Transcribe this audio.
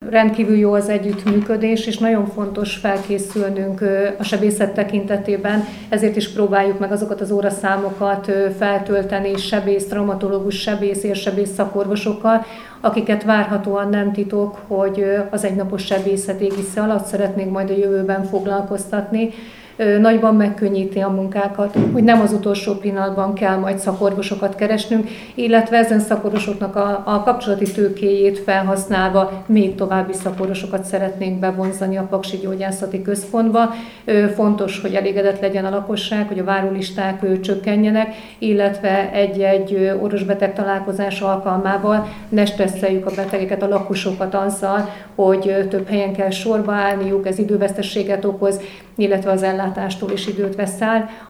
rendkívül jó az együttműködés, és nagyon fontos felkészülnünk a sebészet tekintetében, ezért is próbáljuk meg azokat az óraszámokat feltölteni sebész, traumatológus, sebész, érsebész szakorvosokkal, akiket várhatóan nem titok, hogy az egynapos sebészet égisze alatt szeretnénk majd a jövőben foglalkoztatni. Nagyban megkönnyíti a munkákat, hogy nem az utolsó pillanatban kell majd szakorvosokat keresnünk, illetve ezen szakorvosoknak a kapcsolati tőkéjét felhasználva még további szakorvosokat szeretnénk bevonzani a Paksi Gyógyászati Központba. Fontos, hogy elégedett legyen a lakosság, hogy a várólisták csökkenjenek, illetve egy-egy orvosbeteg találkozás alkalmával ne stresszeljük a betegeket, a lakosokat azzal, hogy több helyen kell sorba állniuk, ez időveszteséget okoz, illetve az ellátástól is időt vesz el.